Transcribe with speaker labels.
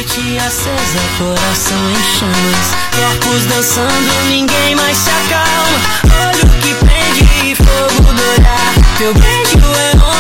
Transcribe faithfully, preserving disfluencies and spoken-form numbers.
Speaker 1: noite acesa, coração em chamas, corpos dançando, ninguém mais se acalma. Olho que prende, fogo do olhar, teu beijo é